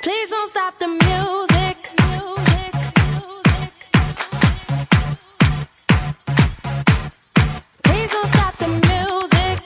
Please don't stop the music. Please don't stop the music.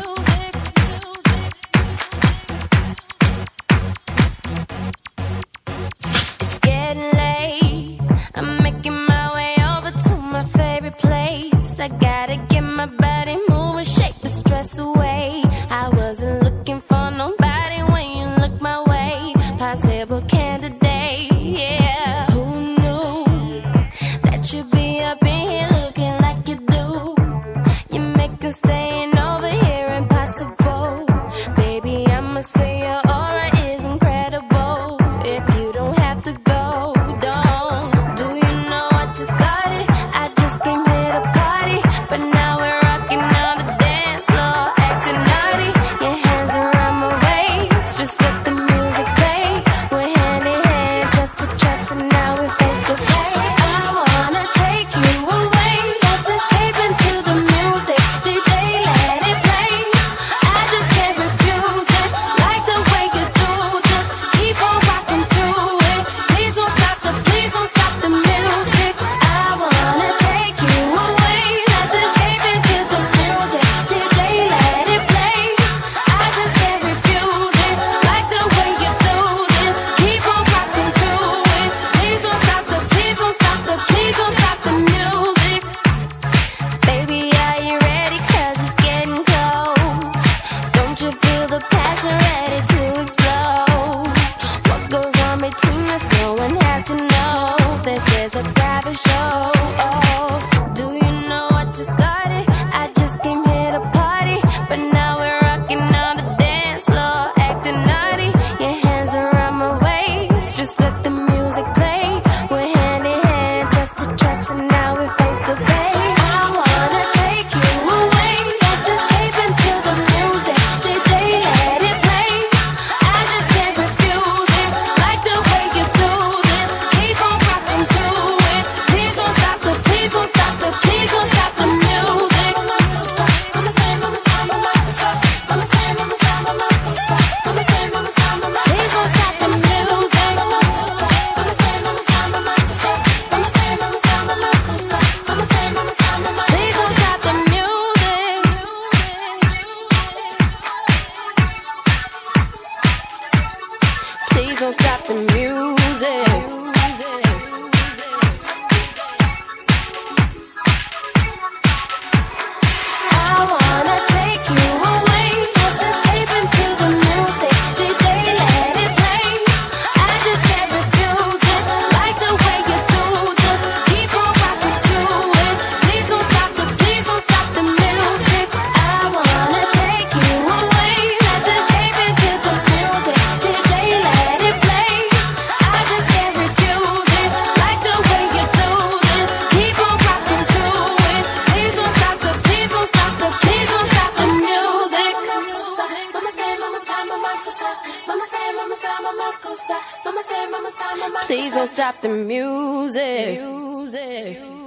It's getting late. I'm making my way over to my favorite place. I gotta get my body moving, shake the stress away. I wasn't looking for nobody when you look my way. Possible candidate, yeah. Who knew that you'd be up in here looking like you do? You make us staying over here impossible. Baby, I'ma say your aura is incredible. If you don't have to go, don't. Do you know what you started? I just came here to party, but now we're rocking on the dance floor, acting naughty. Your hands around my waist, just let the music play. We're hand in hand, just to trust, and now we're face to face. I wanna take you away, let's escape into the music. DJ, let it play. I just can't refuse it, like the way you do. Just keep on rocking to it. Please don't stop the music. I wanna take you away, let's escape into the music. DJ, let it play. I just can't refuse it, like the way you do this. Keep on rocking to it. Please don't stop the music. Baby, are you ready? 'Cause it's getting close. Don't you feel the passion ready to explode? What goes on between us, no one has to know. This is a private show. Oh, do you know what you started? I just came here to party, but now we're rocking on the dance floor, acting naughty. Your hands around my waist, just let the music play. We're hand in hand, just to trust, and now we're face to face. I wanna take you away, let's escape into the music. DJ, let it play. I just can't refuse it, like the way you do this. Keep on rocking to it. Please don't stop the music. Please don't stop the music. Please don't stop the music. Please don't stop the music. I wanna take you away, let's escape into the music. DJ, let it play. I just can't refuse it, like the way you do. Just keep on rocking to it. Please don't stop the music. I wanna take you away, let's escape into the music. DJ, let it play. I just can't refuse it, like the way you do this. Keep on rocking to it. Please don't stop the music. Please don't stop the music.